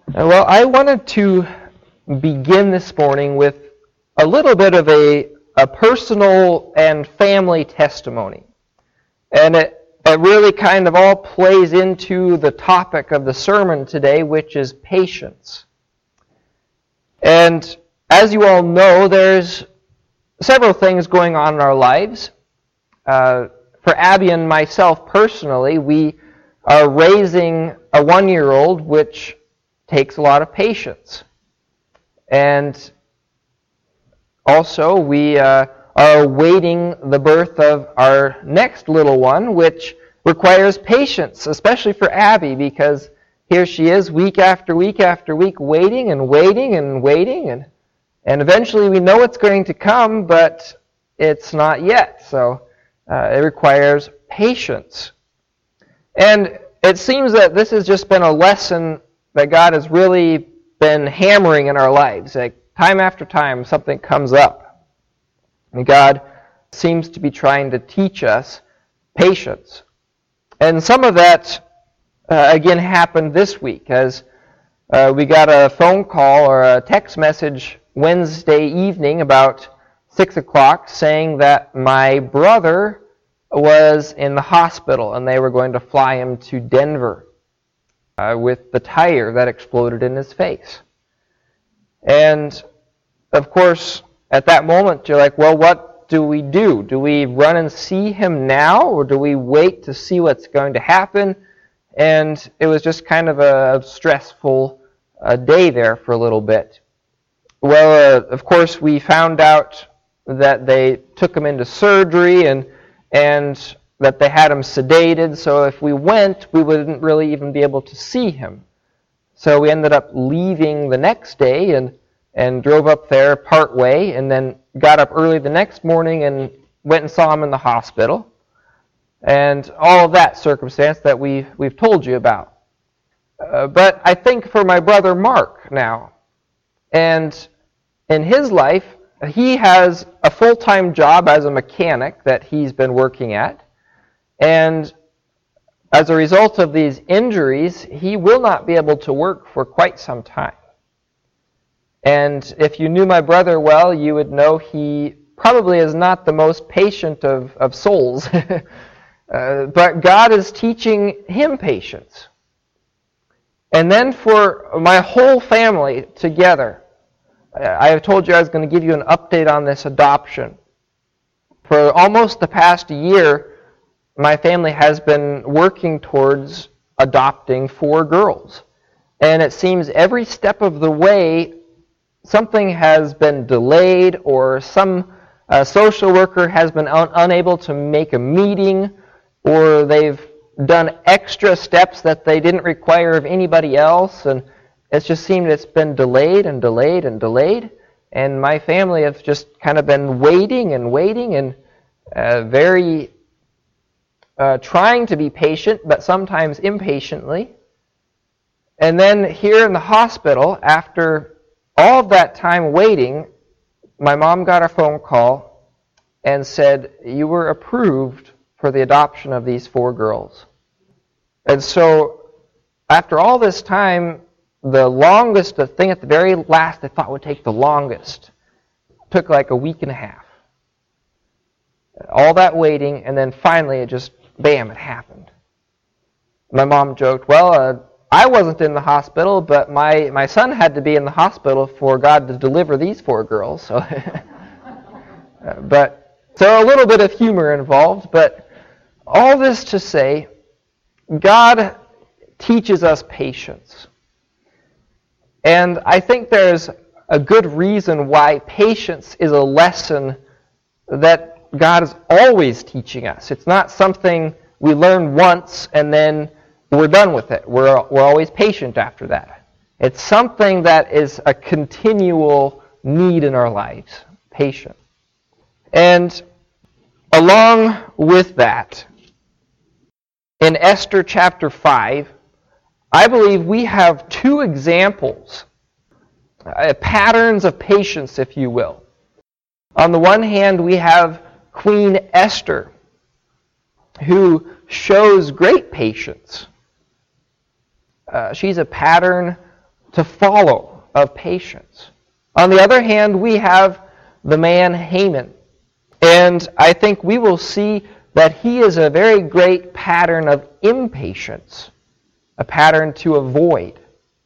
Well, I wanted to begin this morning with a little bit of a personal and family testimony. And it really kind of all plays into the topic of the sermon today, which is patience. And as you all know, there's several things going on in our lives. For Abby and myself personally, we are raising a 1-year-old, which takes a lot of patience. And also, we are awaiting the birth of our next little one, which requires patience, especially for Abby, because here she is week after week after week waiting and waiting and waiting, and eventually we know it's going to come, but it's not yet. So it requires patience. And it seems that this has just been a lesson that God has really been hammering in our lives. Like time after time, something comes up. And God seems to be trying to teach us patience. And some of that, again, happened this week as we got a phone call or a text message Wednesday evening about 6 o'clock saying that my brother was in the hospital and they were going to fly him to Denver with the tire that exploded in his face. And, of course, at that moment, you're like, well, what do we do? Do we run and see him now, or do we wait to see what's going to happen? And it was just kind of a stressful day there for a little bit. Well, of course, we found out that they took him into surgery and that they had him sedated, so if we went, we wouldn't really even be able to see him. So we ended up leaving the next day and drove up there part way, and then got up early the next morning and went and saw him in the hospital. And all of that circumstance that we've told you about. But I think for my brother Mark now, and in his life, he has a full-time job as a mechanic that he's been working at. And as a result of these injuries, he will not be able to work for quite some time. And if you knew my brother well, you would know he probably is not the most patient of souls. But God is teaching him patience. And then for my whole family together, I have told you I was going to give you an update on this adoption. For almost the past year, my family has been working towards adopting 4 girls. And it seems every step of the way, something has been delayed, or some social worker has been unable to make a meeting, or they've done extra steps that they didn't require of anybody else, and it's just seemed it's been delayed and delayed and delayed, and my family have just kind of been waiting and very trying to be patient, but sometimes impatiently. And then here in the hospital, after all of that time waiting, my mom got a phone call and said, "You were approved for the adoption of these 4 girls." And so, after all this time, the longest, the thing at the very last I thought would take the longest, took like a week and a half. All that waiting, and then finally it just, bam, it happened. My mom joked, well, I wasn't in the hospital, but my son had to be in the hospital for God to deliver these 4 girls. So, so a little bit of humor involved, but all this to say, God teaches us patience. And I think there's a good reason why patience is a lesson that God is always teaching us. It's not something we learn once and then we're done with it. We're always patient after that. It's something that is a continual need in our lives, patience. And along with that, in Esther chapter 5, I believe we have 2 examples, patterns of patience, if you will. On the one hand, we have Queen Esther, who shows great patience. She's a pattern to follow of patience. On the other hand, we have the man Haman. And I think we will see that he is a very great pattern of impatience, a pattern to avoid.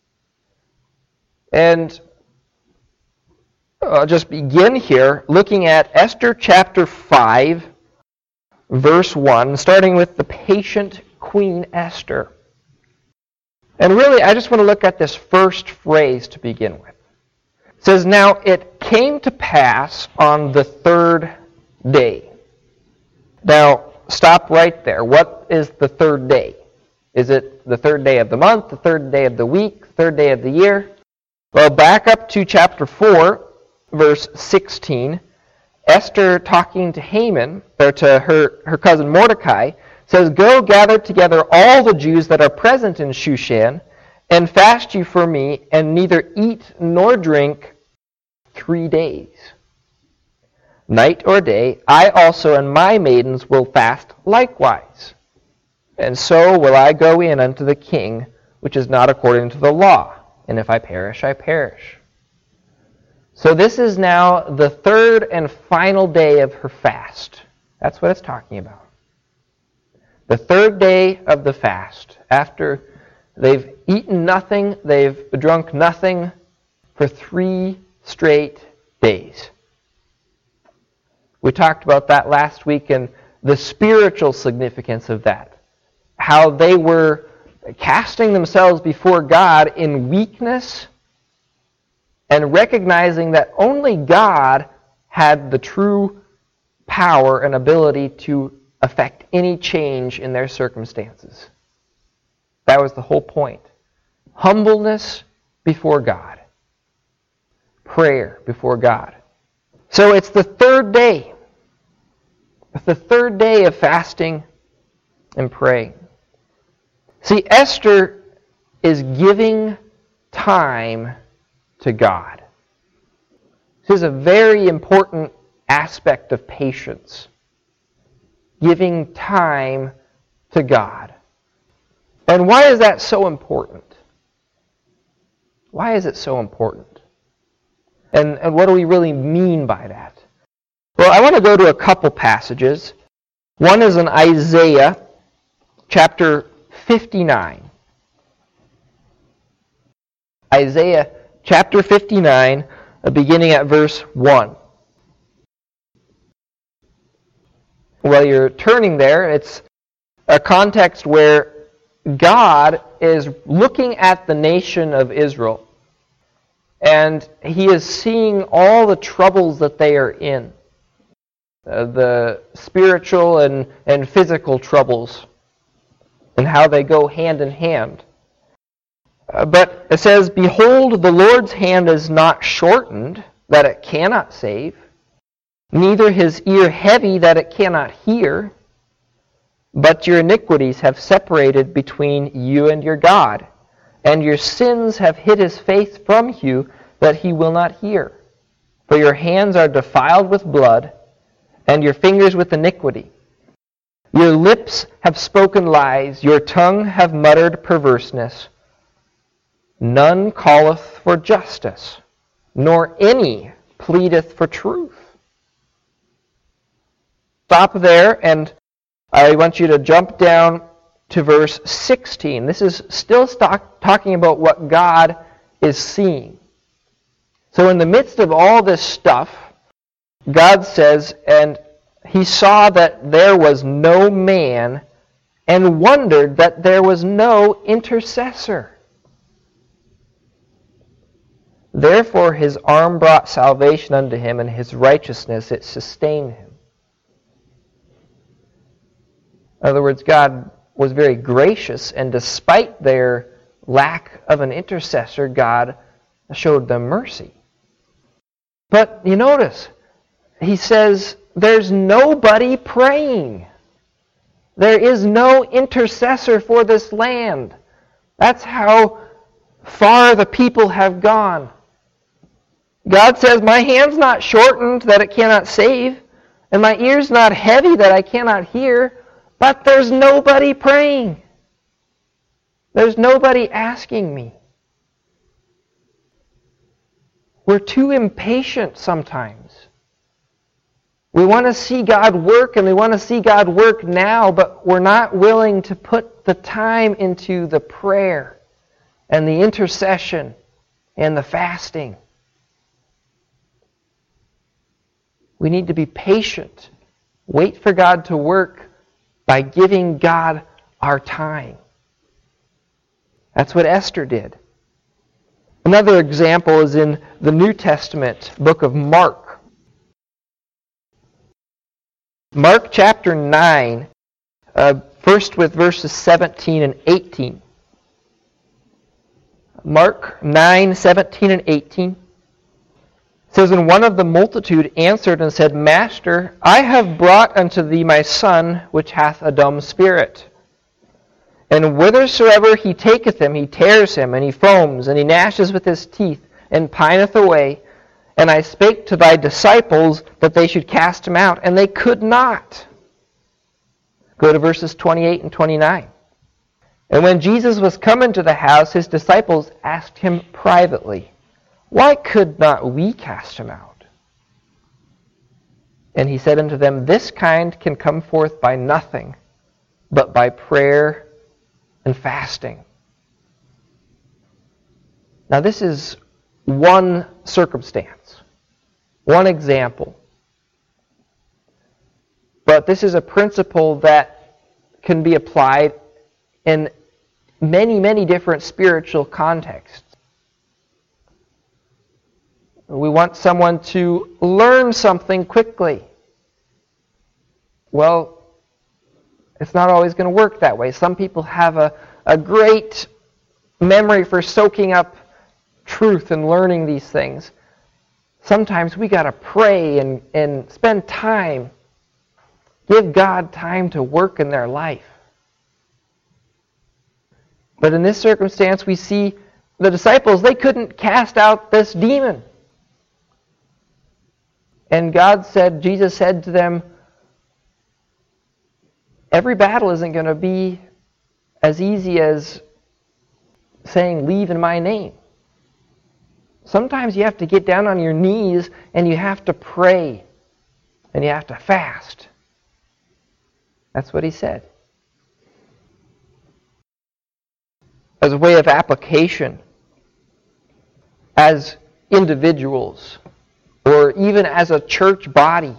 And I'll just begin here looking at Esther chapter 5, verse 1, starting with the patient Queen Esther. And really, I just want to look at this first phrase to begin with. It says, "Now it came to pass on the third day." Now, stop right there. What is the third day? Is it the third day of the month, the third day of the week, the third day of the year? Well, back up to chapter 4, verse 16. Esther, talking to Haman, or to her cousin Mordecai, says, "Go gather together all the Jews that are present in Shushan, and fast you for me, and neither eat nor drink 3 days. Night or day, I also and my maidens will fast likewise. And so will I go in unto the king, which is not according to the law. And if I perish, I perish." So this is now the third and final day of her fast. That's what it's talking about. The third day of the fast, after they've eaten nothing, they've drunk nothing for 3 straight days. We talked about that last week and the spiritual significance of that. How they were casting themselves before God in weakness and recognizing that only God had the true power and ability to affect any change in their circumstances. That was the whole point. Humbleness before God. Prayer before God. So it's the third day. It's the third day of fasting and praying. See, Esther is giving time to God. This is a very important aspect of patience. Giving time to God. And why is that so important? Why is it so important? And what do we really mean by that? Well, I want to go to a couple passages. One is in Isaiah chapter 59. Isaiah chapter 59, beginning at verse 1. While you're turning there, it's a context where God is looking at the nation of Israel, and He is seeing all the troubles that they are in, the spiritual and physical troubles, and how they go hand in hand. But it says, "Behold, the Lord's hand is not shortened, that it cannot save, neither His ear heavy, that it cannot hear. But your iniquities have separated between you and your God, and your sins have hid His face from you, that He will not hear. For your hands are defiled with blood, and your fingers with iniquity. Your lips have spoken lies, your tongue have muttered perverseness. None calleth for justice, nor any pleadeth for truth." Stop there, and I want you to jump down to verse 16. This is still talking about what God is seeing. So in the midst of all this stuff, God says, "And He saw that there was no man, and wondered that there was no intercessor. Therefore His arm brought salvation unto him, and His righteousness it sustained him." In other words, God was very gracious, and despite their lack of an intercessor, God showed them mercy. But you notice, He says, there's nobody praying. There is no intercessor for this land. That's how far the people have gone. God says, "My hand's not shortened that it cannot save, and my ear's not heavy that I cannot hear." But there's nobody praying. There's nobody asking me. we're too impatient sometimes. We want to see God work, and we want to see God work now, but we're not willing to put the time into the prayer and the intercession and the fasting. We need to be patient. Wait for God to work by giving God our time. That's what Esther did. Another example is in the New Testament book of Mark. Mark chapter 9, first with verses 17 and 18. Mark 9, 17 and 18. It says, And one of the multitude answered and said, Master, I have brought unto thee my son, which hath a dumb spirit. And whithersoever he taketh him, he tears him, and he foams, and he gnashes with his teeth, and pineth away. And I spake to thy disciples that they should cast him out, and they could not. Go to verses 28 and 29. And when Jesus was come into the house, his disciples asked him privately, Why could not we cast him out? And he said unto them, This kind can come forth by nothing, but by prayer and fasting. Now this is one circumstance, one example. But this is a principle that can be applied in many, many different spiritual contexts. We want someone to learn something quickly. Well, it's not always going to work that way. Some people have a great memory for soaking up truth and learning these things. Sometimes we got to pray and spend time. Give God time to work in their life. But in this circumstance, we see the disciples, they couldn't cast out this demon. And Jesus said to them, every battle isn't going to be as easy as saying, leave in my name. Sometimes you have to get down on your knees and you have to pray and you have to fast. That's what he said. As a way of application, as individuals, or even as a church body,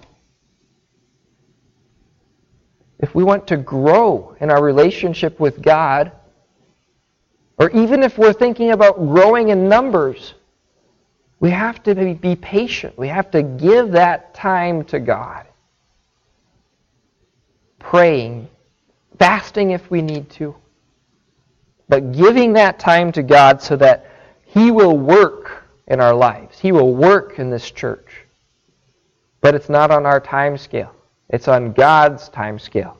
if we want to grow in our relationship with God, or even if we're thinking about growing in numbers, we have to be patient. We have to give that time to God. Praying, fasting if we need to, but giving that time to God so that He will work in our lives. He will work in this church. But it's not on our time scale. It's on God's time scale.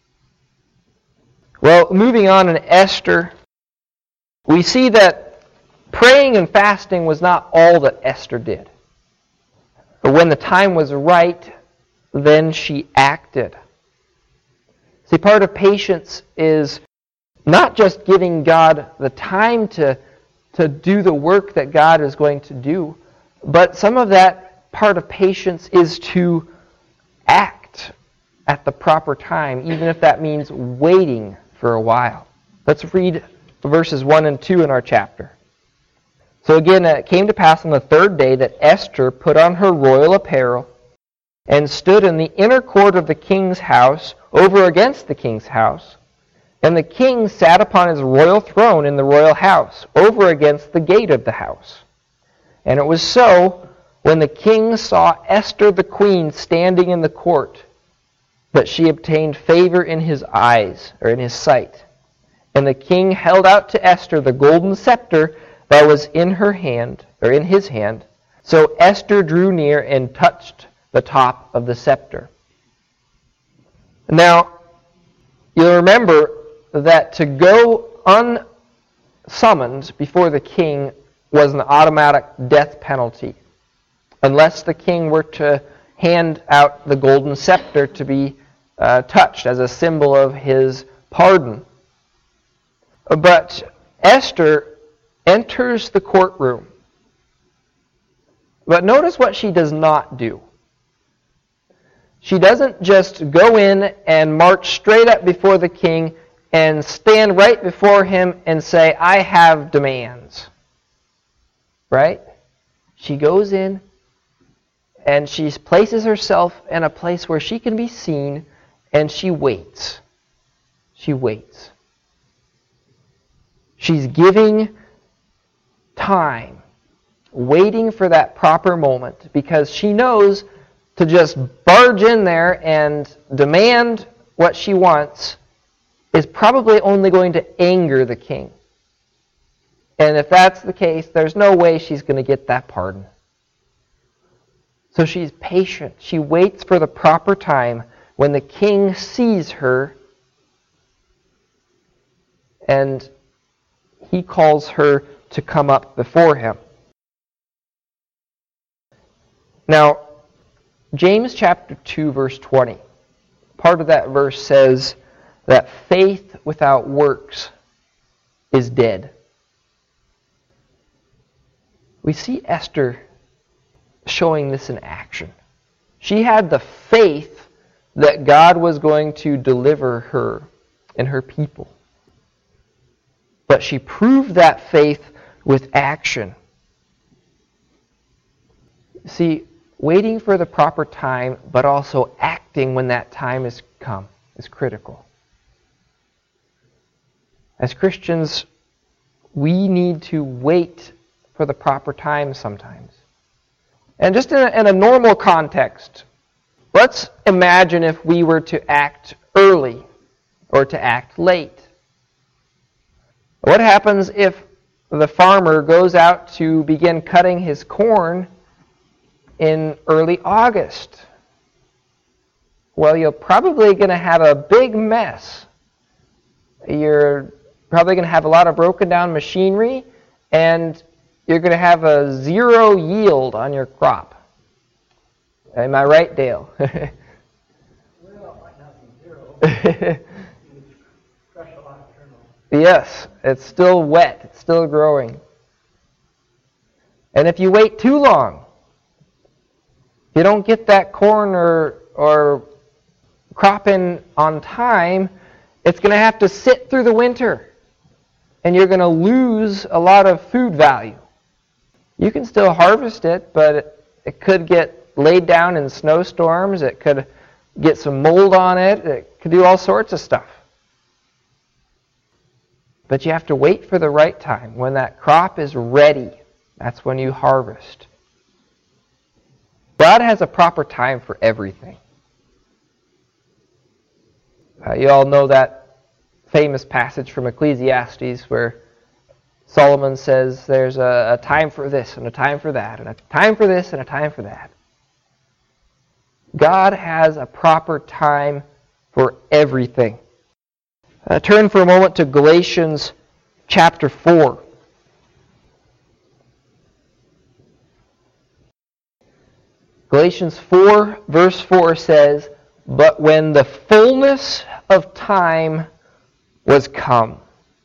Well, moving on in Esther, we see that praying and fasting was not all that Esther did. But when the time was right, then she acted. See, part of patience is not just giving God the time to do the work that God is going to do, but some of that part of patience is to act at the proper time, even if that means waiting for a while. Let's read verses 1 and 2 in our chapter. So again, it came to pass on the third day that Esther put on her royal apparel and stood in the inner court of the king's house, over against the king's house. And the king sat upon his royal throne in the royal house, over against the gate of the house. And it was so, when the king saw Esther the queen standing in the court, that she obtained favor in his eyes, or in his sight. And the king held out to Esther the golden scepter that was in her hand, or in his hand. So Esther drew near and touched the top of the scepter. Now, you'll remember that to go unsummoned before the king was an automatic death penalty, unless the king were to hand out the golden scepter to be touched as a symbol of his pardon. But Esther enters the courtroom, But notice what she does not do. She doesn't just go in and march straight up before the king and stand right before him and say, I have demands. Right? She goes in and she places herself in a place where she can be seen, and she waits. She waits. She's giving time, waiting for that proper moment, because she knows to just barge in there and demand what she wants is probably only going to anger the king. And if that's the case, there's no way she's going to get that pardon. So she's patient. She waits for the proper time when the king sees her and he calls her to come up before him. Now, James chapter 2, verse 20. Part of that verse says that faith without works is dead. We see Esther showing this in action. She had the faith that God was going to deliver her and her people. But she proved that faith with action. See, waiting for the proper time, but also acting when that time has come, is critical. As Christians, we need to wait for the proper time sometimes. And just in a normal context, let's imagine if we were to act early or to act late. What happens if the farmer goes out to begin cutting his corn in early August? Well, you're probably going to have a big mess. You're probably going to have a lot of broken down machinery, and you're going to have a zero yield on your crop. Am I right, Dale? Well, it might not be zero. You crush a lot of kernels. Yes, it's still wet. It's still growing. And if you wait too long, you don't get that corn or crop in on time, it's going to have to sit through the winter. And you're going to lose a lot of food value. You can still harvest it, but it could get laid down in snowstorms. It could get some mold on it. It could do all sorts of stuff. But you have to wait for the right time. When that crop is ready, that's when you harvest. God has a proper time for everything. You all know that famous passage from Ecclesiastes where Solomon says there's a time for this and a time for that and a time for this and a time for that. God has a proper time for everything. Turn for a moment to Galatians chapter 4. Galatians 4, verse 4 says, "But when the fullness of time was come,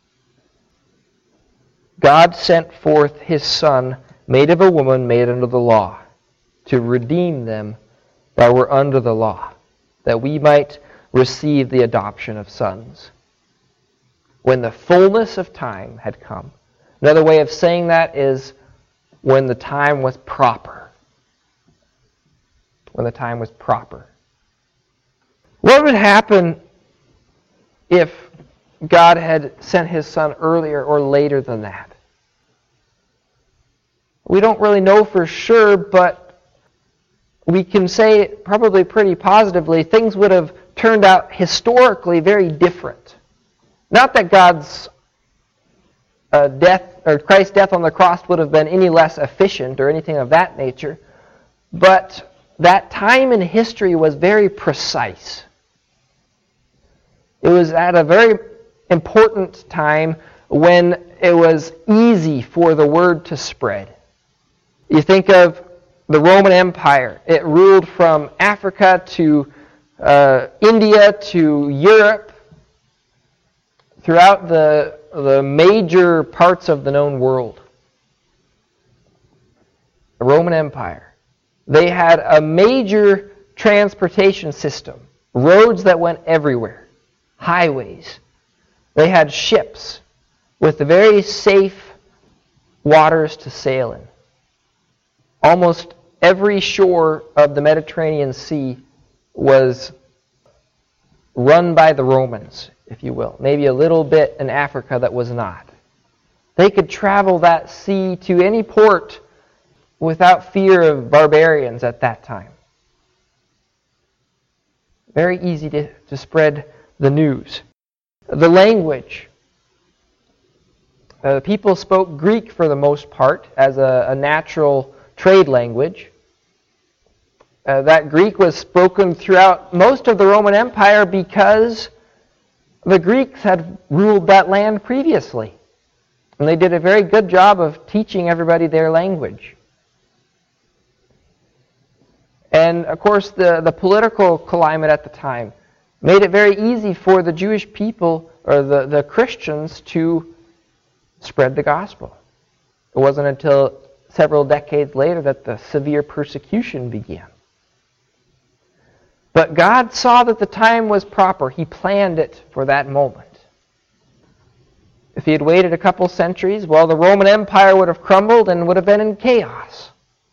God sent forth His Son, made of a woman, made under the law, to redeem them that were under the law, that we might receive the adoption of sons." When the fullness of time had come. Another way of saying that is when the time was proper. When the time was proper. What would happen if God had sent His Son earlier or later than that? We don't really know for sure, but we can say probably pretty positively things would have turned out historically very different. Not that God's death or Christ's death on the cross would have been any less efficient or anything of that nature, but that time in history was very precise. It was at a very important time when it was easy for the word to spread. You think of the Roman Empire. It ruled from Africa to India to Europe, throughout the major parts of the known world. the Roman Empire. They had a major transportation system, roads that went everywhere, highways. They had ships with very safe waters to sail in. Almost every shore of the Mediterranean Sea was run by the Romans, if you will. Maybe a little bit in Africa that was not. They could travel that sea to any port without fear of barbarians at that time. Very easy to spread the news. The language. People spoke Greek for the most part as a natural trade language. That Greek was spoken throughout most of the Roman Empire because the Greeks had ruled that land previously. And they did a very good job of teaching everybody their language. And of course, the political climate at the time made it very easy for the Jewish people, or the Christians, to spread the gospel. It wasn't until several decades later that the severe persecution began. But God saw that the time was proper. He planned it for that moment. If he had waited a couple centuries, well, the Roman Empire would have crumbled and would have been in chaos.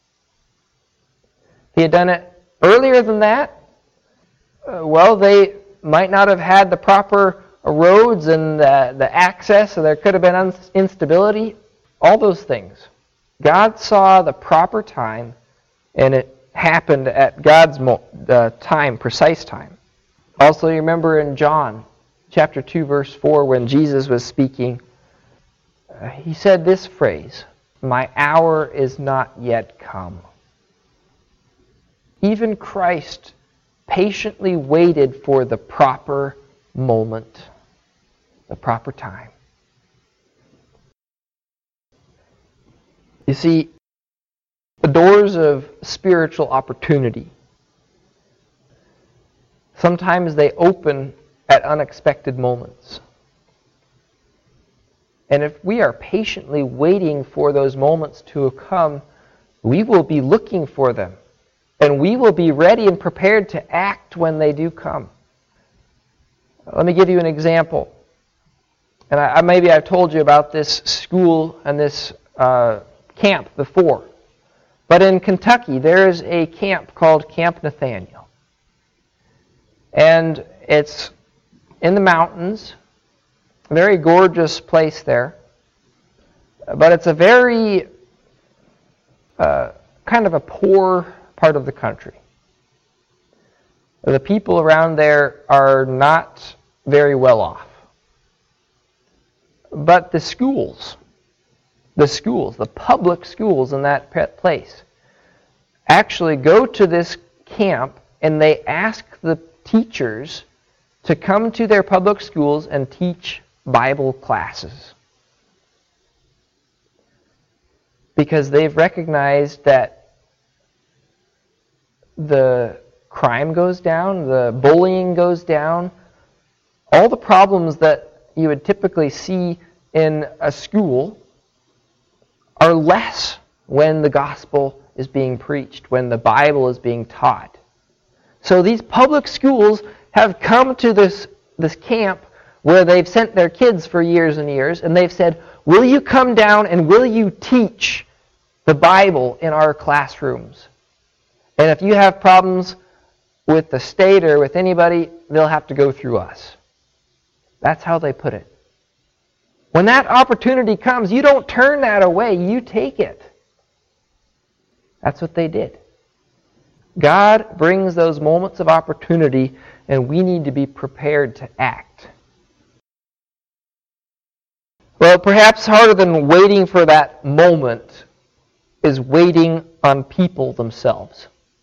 If he had done it earlier than that, well, they might not have had the proper roads and the access, so there could have been instability, all those things. God saw the proper time, and it happened at God's time, precise time. Also, you remember in John chapter 2, verse 4, when Jesus was speaking, he said this phrase, "My hour is not yet come." Even Christ patiently waited for the proper moment, the proper time. You see, the doors of spiritual opportunity, sometimes they open at unexpected moments. And if we are patiently waiting for those moments to come, we will be looking for them. And we will be ready and prepared to act when they do come. Let me give you an example. And maybe I've told you about this school and this camp before. But in Kentucky, there is a camp called Camp Nathaniel. And it's in the mountains, a very gorgeous place there. But it's a very kind of a poor part of the country. The people around there are not very well off. But the schools, the public schools in that place, actually go to this camp and they ask the teachers to come to their public schools and teach Bible classes. Because they've recognized that the crime goes down, the bullying goes down, all the problems that you would typically see in a school are less when the gospel is being preached, when the Bible is being taught. So these public schools have come to this camp where they've sent their kids for years and years, and they've said, "Will you come down and will you teach the Bible in our classrooms? And if you have problems with the state or with anybody, they'll have to go through us." That's how they put it. When that opportunity comes, you don't turn that away, you take it. That's what they did. God brings those moments of opportunity, and we need to be prepared to act. Well, perhaps harder than waiting for that moment is waiting on people themselves.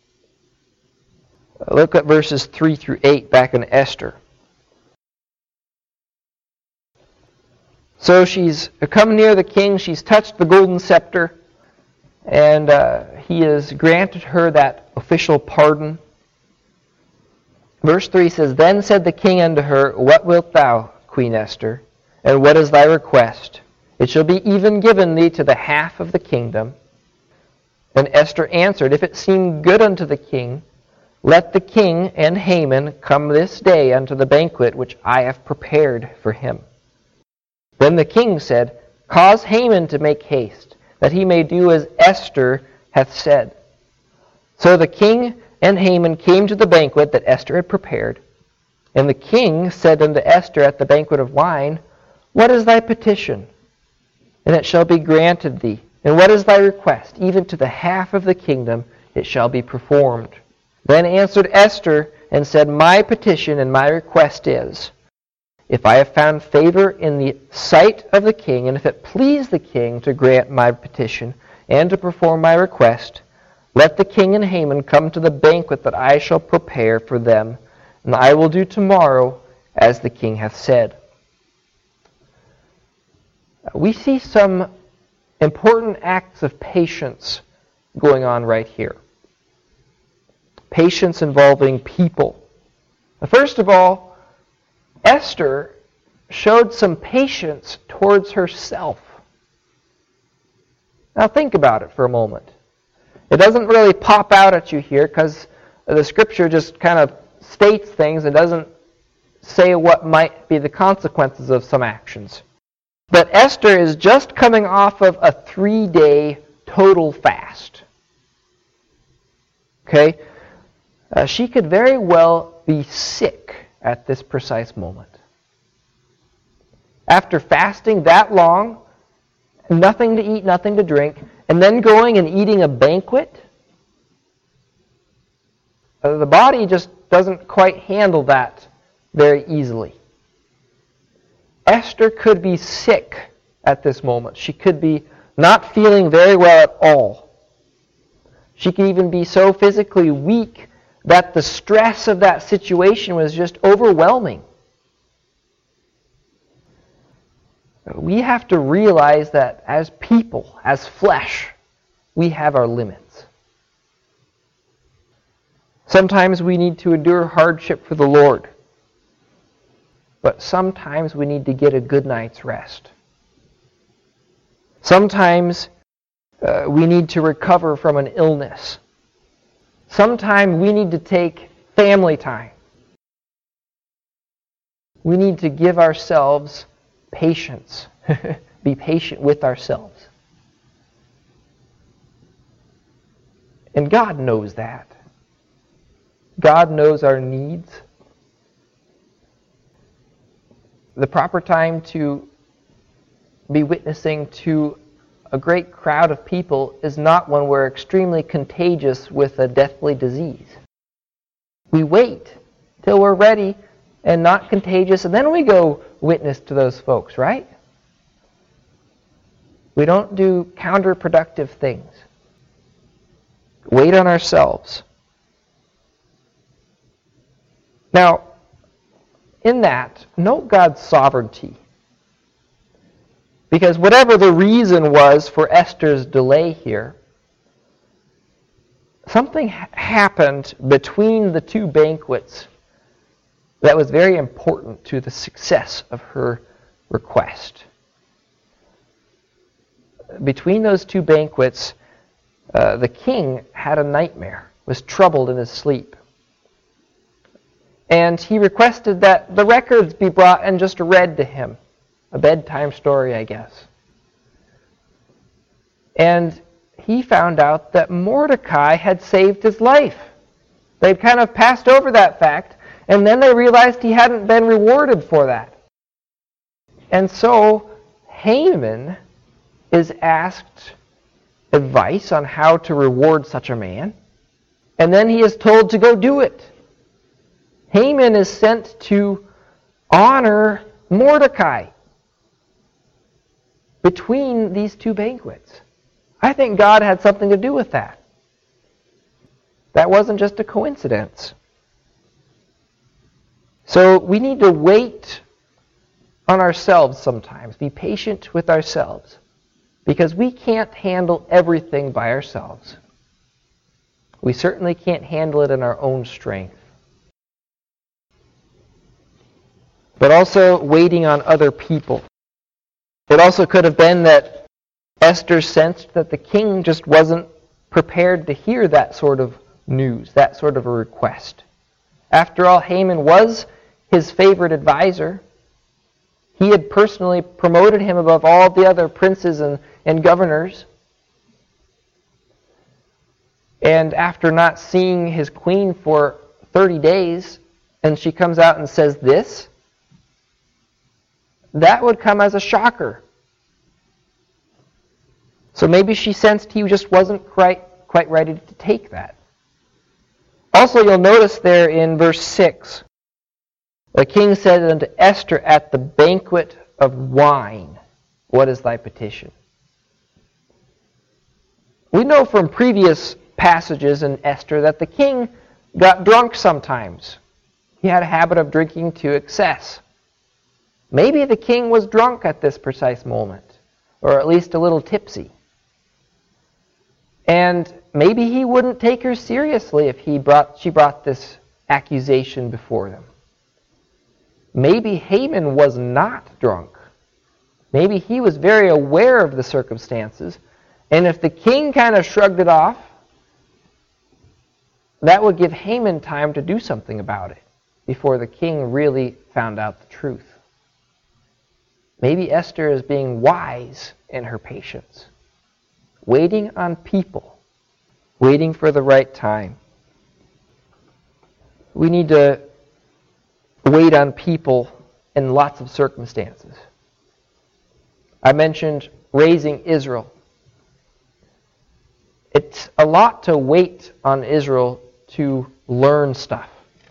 Look at verses 3 through 8 back in Esther. So she's come near the king, she's touched the golden scepter, and he has granted her that official pardon. Verse 3 says, "Then said the king unto her, What wilt thou, Queen Esther, and what is thy request? It shall be even given thee to the half of the kingdom." And Esther answered, If it seem good unto the king, let the king and Haman come this day unto the banquet which I have prepared for him. Then the king said, Cause Haman to make haste, that he may do as Esther hath said. So the king and Haman came to the banquet that Esther had prepared. And the king said unto Esther at the banquet of wine, What is thy petition? And it shall be granted thee. And what is thy request? Even to the half of the kingdom it shall be performed. Then answered Esther and said, My petition and my request is, if I have found favor in the sight of the king, and if it please the king to grant my petition and to perform my request, let the king and Haman come to the banquet that I shall prepare for them, and I will do tomorrow as the king hath said. We see some important acts of patience going on right here. Patience involving people. First of all, Esther showed some patience towards herself. Now think about it for a moment. It doesn't really pop out at you here because the Scripture just kind of states things and doesn't say what might be the consequences of some actions. But Esther is just coming off of a 3-day total fast. Okay? She could very well be sick at this precise moment. After fasting that long, nothing to eat, nothing to drink, and then going and eating a banquet, the body just doesn't quite handle that very easily. Esther could be sick at this moment. She could be not feeling very well at all. She could even be so physically weak that the stress of that situation was just overwhelming. We have to realize that as people, as flesh, we have our limits. Sometimes we need to endure hardship for the Lord. But sometimes we need to get a good night's rest. Sometimes we need to recover from an illness. Sometimes we need to take family time. We need to give ourselves patience. Be patient with ourselves. And God knows that. God knows our needs. The proper time to be witnessing to a great crowd of people is not when we're extremely contagious with a deathly disease. We wait till we're ready and not contagious, and then we go witness to those folks, right? We don't do counterproductive things. Wait on ourselves. Now, in that, note God's sovereignty. Because whatever the reason was for Esther's delay here, something happened between the two banquets that was very important to the success of her request. Between those two banquets, the king had a nightmare, was troubled in his sleep. And he requested that the records be brought and just read to him. A bedtime story, I guess. And he found out that Mordecai had saved his life. They'd kind of passed over that fact, and then they realized he hadn't been rewarded for that. And so Haman is asked advice on how to reward such a man, and then he is told to go do it. Haman is sent to honor Mordecai between these two banquets. I think God had something to do with that. That wasn't just a coincidence. So we need to wait on ourselves sometimes. Be patient with ourselves. Because we can't handle everything by ourselves. We certainly can't handle it in our own strength. But also waiting on other people. It also could have been that Esther sensed that the king just wasn't prepared to hear that sort of news, that sort of a request. After all, Haman was his favorite advisor. He had personally promoted him above all the other princes and governors. And after not seeing his queen for 30 days, and she comes out and says this, that would come as a shocker. So maybe she sensed he just wasn't quite ready to take that. Also, you'll notice there in verse 6, the king said unto Esther at the banquet of wine, what is thy petition? We know from previous passages in Esther that the king got drunk sometimes. He had a habit of drinking to excess. Maybe the king was drunk at this precise moment, or at least a little tipsy. And maybe he wouldn't take her seriously if she brought this accusation before them. Maybe Haman was not drunk. Maybe he was very aware of the circumstances, and if the king kind of shrugged it off, that would give Haman time to do something about it before the king really found out the truth. Maybe Esther is being wise in her patience, waiting on people, waiting for the right time. We need to wait on people in lots of circumstances. I mentioned raising Israel. It's a lot to wait on Israel to learn stuff.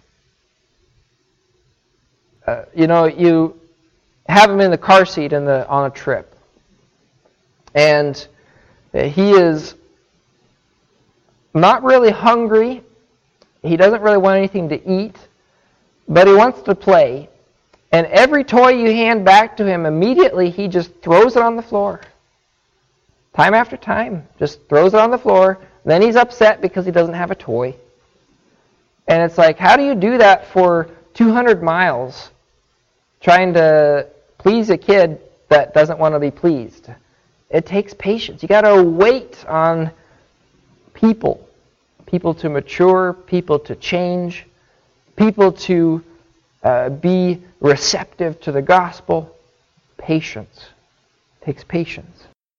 You have him in the car seat on a trip, and he is not really hungry. He doesn't really want anything to eat, but he wants to play. And every toy you hand back to him, immediately he just throws it on the floor. Time after time, just throws it on the floor. Then he's upset because he doesn't have a toy. And it's like, how do you do that for 200 miles trying to please a kid that doesn't want to be pleased? It takes patience. You got to wait on people to mature, people to change, people to be receptive to the gospel. Patience. It takes patience.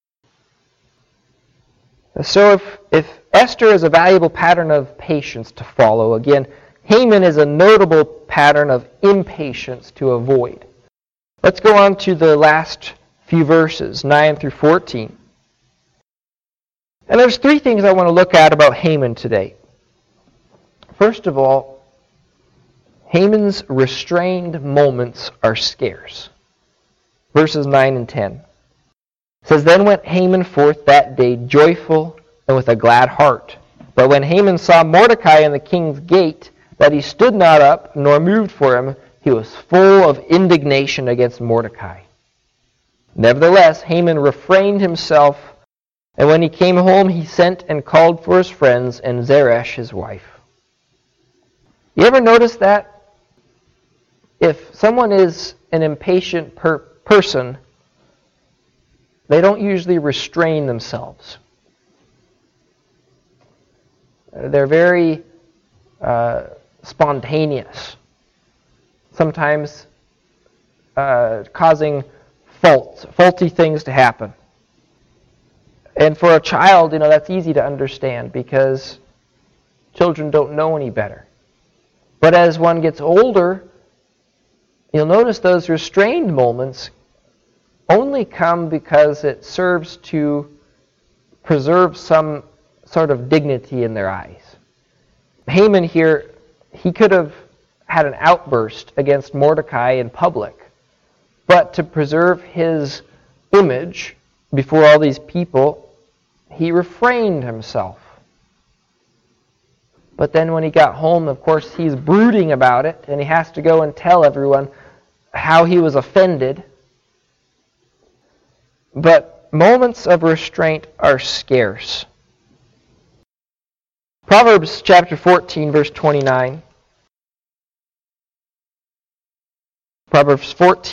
So if Esther is a valuable pattern of patience to follow, again, Haman is a notable pattern of impatience to avoid. Let's go on to the last few verses, 9 through 14. And there's three things I want to look at about Haman today. First of all, Haman's restrained moments are scarce. Verses 9 and 10. It says, Then went Haman forth that day joyful and with a glad heart. But when Haman saw Mordecai in the king's gate, that he stood not up, nor moved for him, he was full of indignation against Mordecai. Nevertheless, Haman refrained himself, and when he came home, he sent and called for his friends and Zeresh his wife. You ever notice that? If someone is an impatient person, they don't usually restrain themselves. They're very spontaneous, sometimes causing faulty things to happen. And for a child, that's easy to understand because children don't know any better. But as one gets older, you'll notice those restrained moments only come because it serves to preserve some sort of dignity in their eyes. Haman here, he could have had an outburst against Mordecai in public, but to preserve his image before all these people, he refrained himself. But then when he got home, of course, he's brooding about it, and he has to go and tell everyone how he was offended. But moments of restraint are scarce. Proverbs chapter 14, verse 29. Proverbs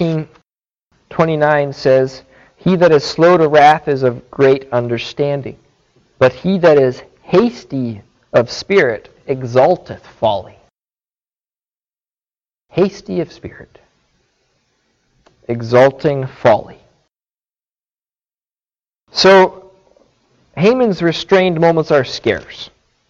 14:29 says, He that is slow to wrath is of great understanding, but he that is hasty of spirit exalteth folly. Hasty of spirit, exalting folly. So, Haman's restrained moments are scarce.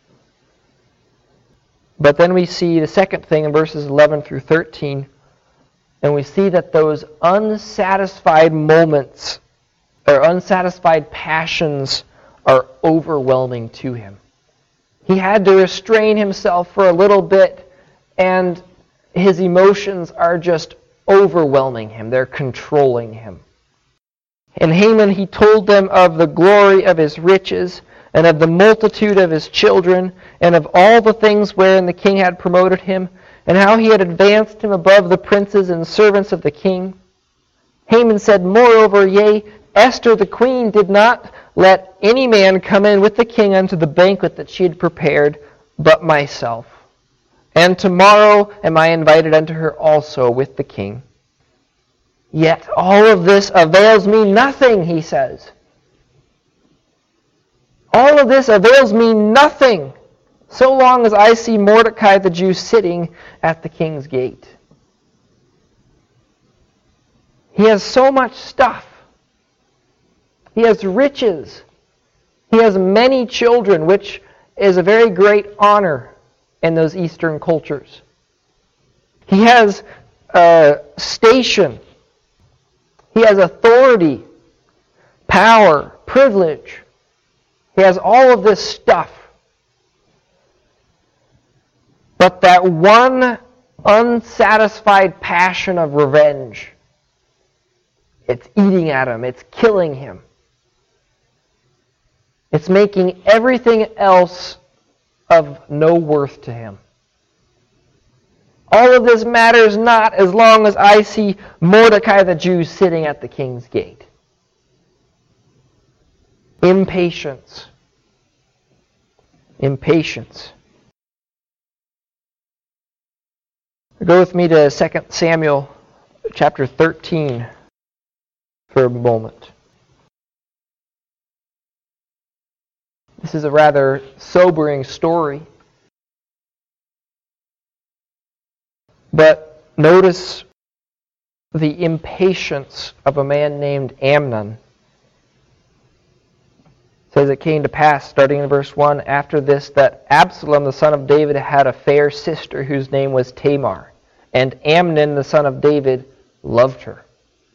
But then we see the second thing in verses 11 through 13, and we see that those unsatisfied moments, or unsatisfied passions, are overwhelming to him. He had to restrain himself for a little bit, and his emotions are just overwhelming him. They're controlling him. And Haman, he told them of the glory of his riches, and of the multitude of his children, and of all the things wherein the king had promoted him, and how he had advanced him above the princes and servants of the king. Haman said, moreover, yea, Esther the queen did not let any man come in with the king unto the banquet that she had prepared, but myself. And tomorrow am I invited unto her also with the king. Yet all of this avails me nothing, he says. All of this avails me nothing, so long as I see Mordecai the Jew sitting at the king's gate. He has so much stuff. He has riches. He has many children, which is a very great honor in those Eastern cultures. He has station. He has authority, power, privilege. He has all of this stuff. But that one unsatisfied passion of revenge, it's eating at him. It's killing him. It's making everything else of no worth to him. All of this matters not as long as I see Mordecai the Jew sitting at the king's gate. Impatience. Impatience. Go with me to 2 Samuel chapter 13 for a moment. This is a rather sobering story. But notice the impatience of a man named Amnon. It says it came to pass, starting in verse 1, after this, that Absalom, the son of David, had a fair sister whose name was Tamar. And Amnon, the son of David, loved her.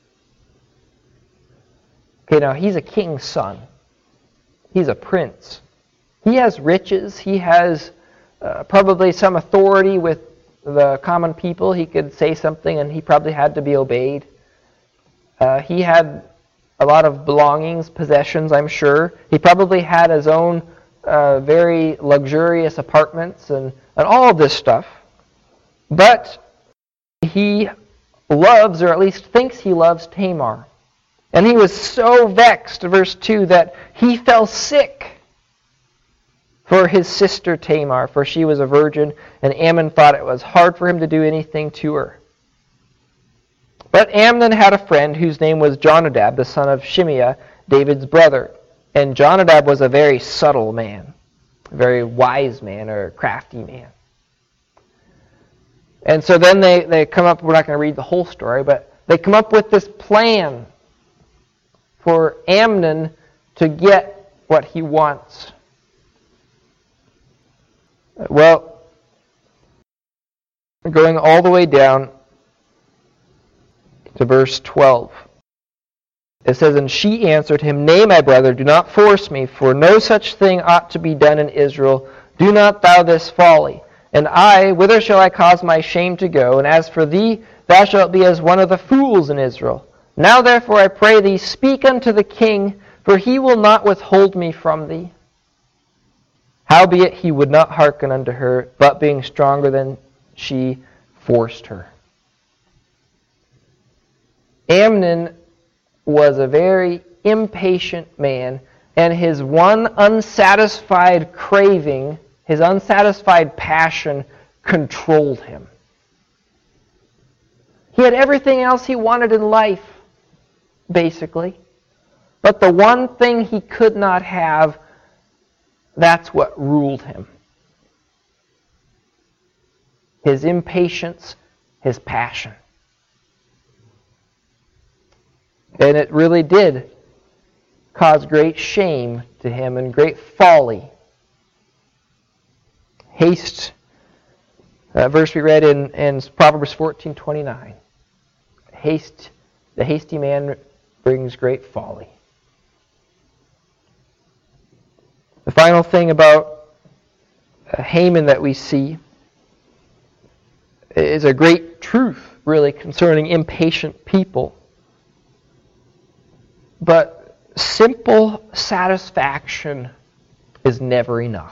Okay, now he's a king's son. He's a prince. He has riches. He has probably some authority with the common people. He could say something and he probably had to be obeyed. He had a lot of belongings, possessions, I'm sure. He probably had his own very luxurious apartments and all of this stuff. But he loves, or at least thinks he loves, Tamar. And he was so vexed, verse 2, that he fell sick for his sister Tamar, for she was a virgin, and Amnon thought it was hard for him to do anything to her. But Amnon had a friend whose name was Jonadab, the son of Shimeah, David's brother. And Jonadab was a very subtle man, a very wise man, or crafty man. And so then they come up, we're not going to read the whole story, but they come up with this plan for Amnon to get what he wants. Well, going all the way down to verse 12. It says, and she answered him, nay, my brother, do not force me, for no such thing ought to be done in Israel. Do not thou this folly. And I, whither shall I cause my shame to go? And as for thee, thou shalt be as one of the fools in Israel. Now therefore I pray thee, speak unto the king, for he will not withhold me from thee. Howbeit he would not hearken unto her, but being stronger than she, forced her. Amnon was a very impatient man, and his one unsatisfied craving, his unsatisfied passion, controlled him. He had everything else he wanted in life, basically. But the one thing he could not have, That's what ruled him. His impatience, his passion. And it really did cause great shame to him and great folly. Haste, verse we read in Proverbs 14:29. The hasty man brings great folly. The final thing about Haman that we see is a great truth, really, concerning impatient people. But simple satisfaction is never enough.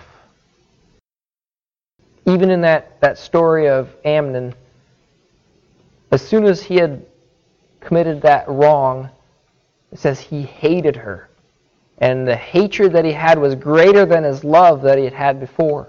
Even in that story of Amnon, as soon as he had committed that wrong, it says he hated her. And the hatred that he had was greater than his love that he had had before.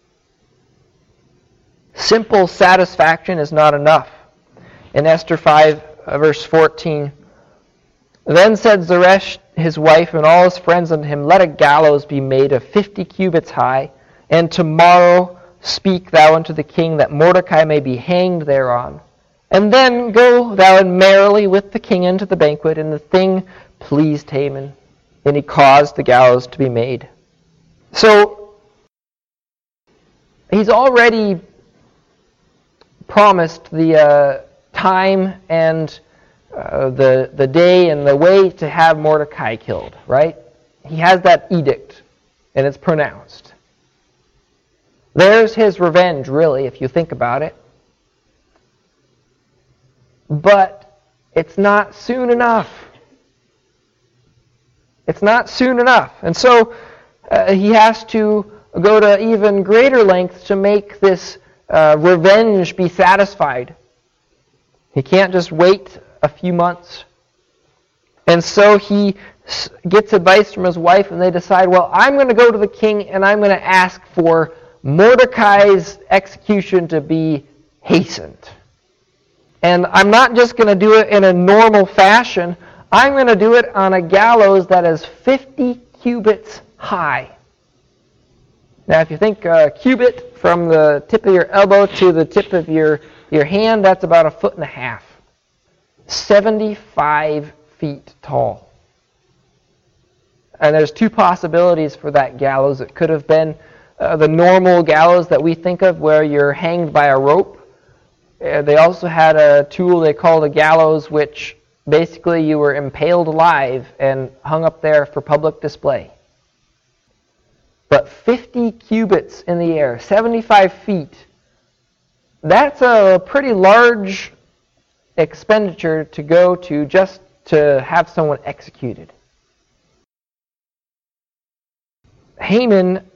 Simple satisfaction is not enough. In Esther 5, verse 14, then said Zeresh, his wife, and all his friends unto him, let a gallows be made of 50 cubits high, and tomorrow speak thou unto the king that Mordecai may be hanged thereon. And then go thou and merrily with the king into the banquet. And the thing pleased Haman, and he caused the gallows to be made. So, he's already promised the time and the day and the way to have Mordecai killed, right? He has that edict, and it's pronounced. There's his revenge, really, if you think about it. But it's not soon enough. It's not soon enough. And so he has to go to even greater lengths to make this revenge be satisfied. He can't just wait a few months. And so he gets advice from his wife, and they decide, well, I'm going to go to the king, and I'm going to ask for Mordecai's execution to be hastened. And I'm not just going to do it in a normal fashion. I'm going to do it on a gallows that is 50 cubits high. Now, if you think a cubit from the tip of your elbow to the tip of your hand, that's about 1.5 feet. 75 feet tall. And there's two possibilities for that gallows. It could have been the normal gallows that we think of where you're hanged by a rope. They also had a tool they called a gallows, which basically you were impaled alive and hung up there for public display. But 50 cubits in the air, 75 feet, that's a pretty large expenditure to go to just to have someone executed. Haman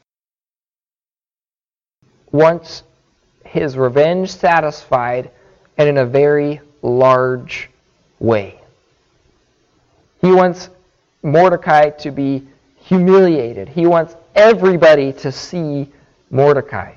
wants his revenge satisfied, and in a very large way. He wants Mordecai to be humiliated. He wants everybody to see Mordecai.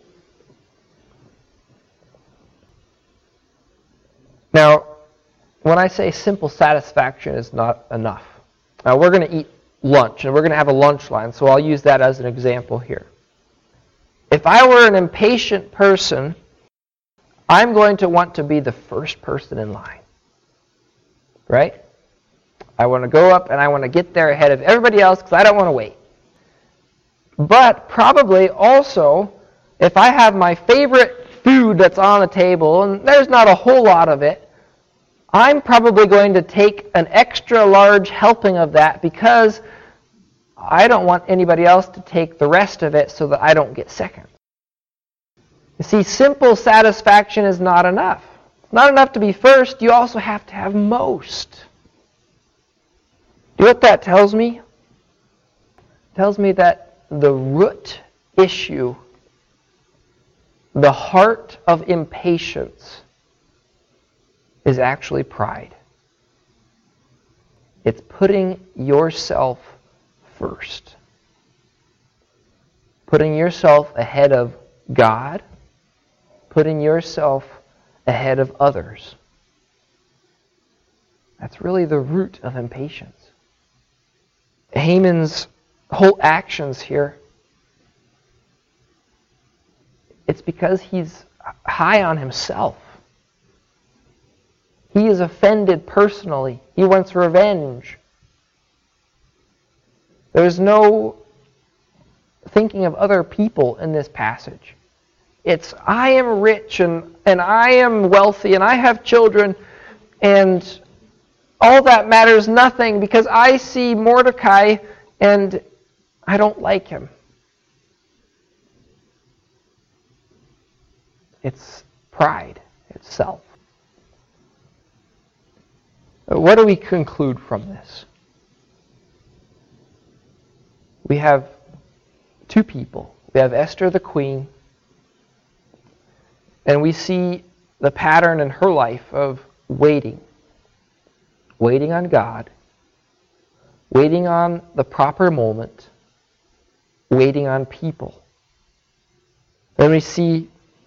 Now, when I say simple satisfaction is not enough, now we're going to eat lunch, and we're going to have a lunch line, so I'll use that as an example here. If I were an impatient person, I'm going to want to be the first person in line. Right? I want to go up and I want to get there ahead of everybody else because I don't want to wait. But probably also, if I have my favorite food that's on the table, and there's not a whole lot of it, I'm probably going to take an extra large helping of that because I don't want anybody else to take the rest of it so that I don't get second. You see, simple satisfaction is not enough. It's not enough to be first. You also have to have most. Do you know what that tells me? It tells me that the root issue, the heart of impatience, is actually pride. It's putting yourself first. Putting yourself ahead of God. Putting yourself ahead of others. That's really the root of impatience. Haman's whole actions here, it's because he's high on himself. He is offended personally. He wants revenge. There's no thinking of other people in this passage. It's, I am rich and I am wealthy and I have children, and all that matters nothing because I see Mordecai and I don't like him. It's pride. It's self. What do we conclude from this? We have two people. We have Esther the queen, and we see the pattern in her life of waiting. Waiting on God, waiting on the proper moment, waiting on people. Then we see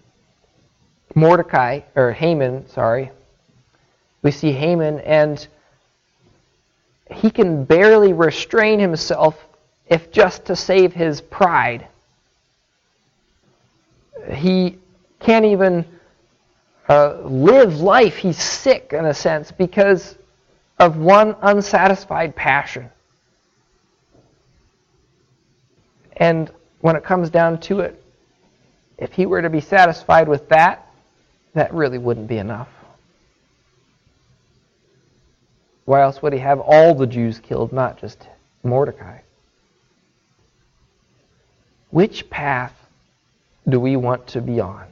Haman. We see Haman, and he can barely restrain himself if just to save his pride. He can't even live life. He's sick in a sense because of one unsatisfied passion. And when it comes down to it, if he were to be satisfied with that really wouldn't be enough. Why else would he have all the Jews killed, not just Mordecai? Which path do we want to be on?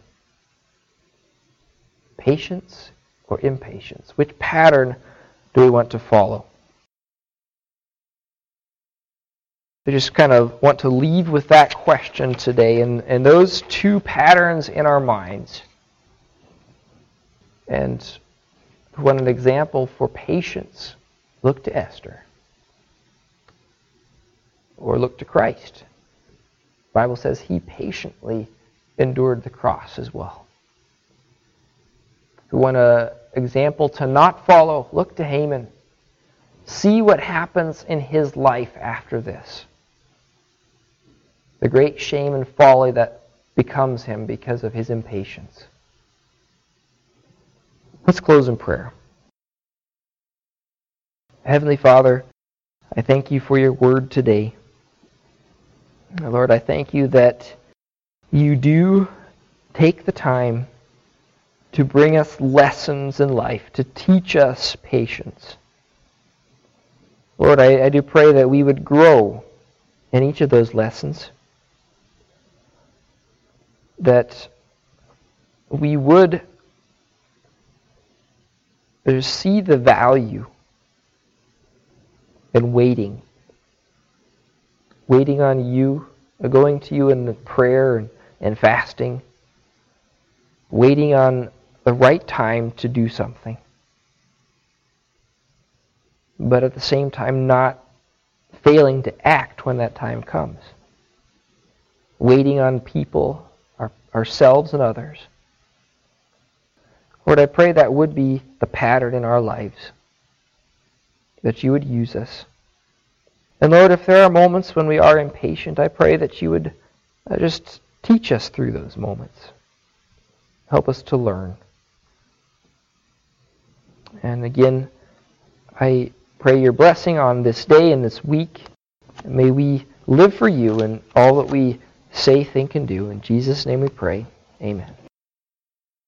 Patience or impatience? Which pattern do we want to follow? I just kind of want to leave with that question today, and those two patterns in our minds. And if we want an example for patience, look to Esther. Or look to Christ. The Bible says he patiently endured the cross as well. If we want an example to not follow, look to Haman. See what happens in his life after this. The great shame and folly that becomes him because of his impatience. Let's close in prayer. Heavenly Father, I thank you for your word today. Lord, I thank you that you do take the time to bring us lessons in life, to teach us patience. Lord, I do pray that we would grow in each of those lessons, that we would see the value in waiting on you, going to you in prayer and fasting, waiting on the right time to do something, but at the same time not failing to act when that time comes, waiting on people, ourselves and others. Lord, I pray that would be the pattern in our lives, that you would use us. And Lord, if there are moments when we are impatient, I pray that you would just teach us through those moments. Help us to learn. And again, I pray your blessing on this day and this week. May we live for you in all that we say, think, and do. In Jesus' name we pray. Amen.